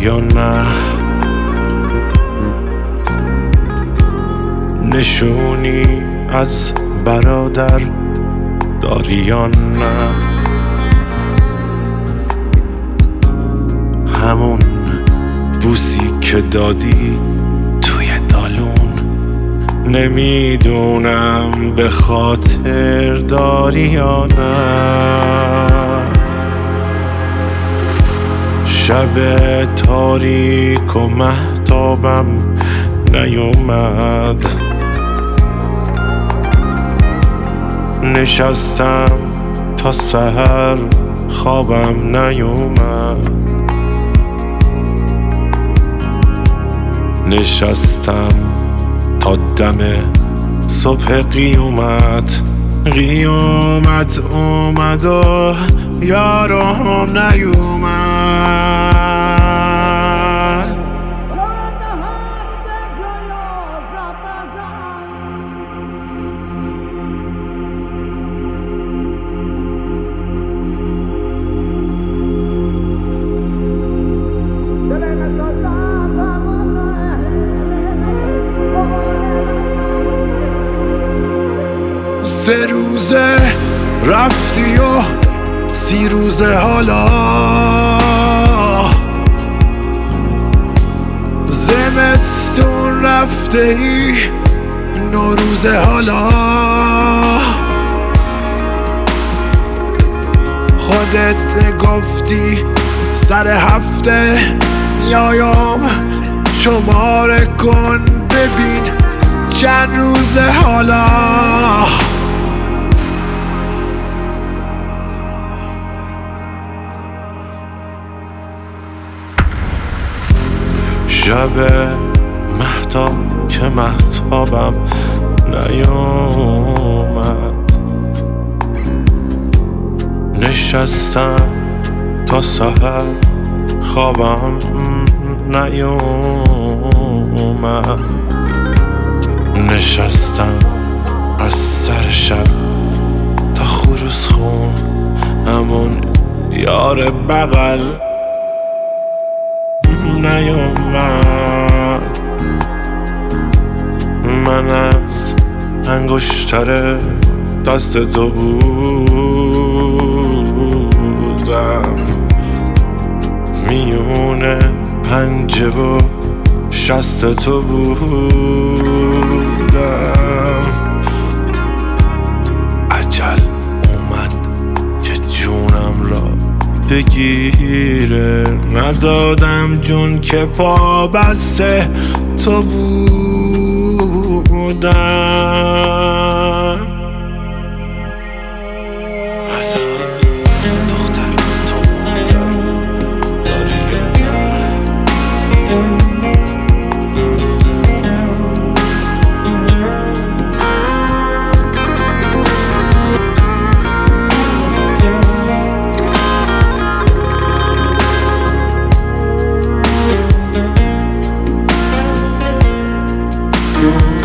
یا نه؟ نشونی از برادر داری یا نه؟ همون بوسی که دادی توی دالون، نمیدونم به خاطر داری یا نه. شب تاریک و مهتابم نیومد، نشستم تا سحر خوابم نیومد، نشستم تا دم صبح قیامت اومد و یارم نیومد. سه روزه رفتی و 30 روزه حالا، زمستون رفته ای 9 روزه حالا. خودت گفتی سر هفته میایم شماره کن ببین چند روزه حالا. شب مهتاب که مهتابم نیومد، نشستم تا سحر خوابم نیومد، نشستم از سر شب تا خروس خون همون یار بغل نیومد. من از انگشتر دست تو بودم، میونه پنجه و شست تو بودم. عجل اومد که جونم را بگیره، ندادم جون که پا بسته تو بودم. دختر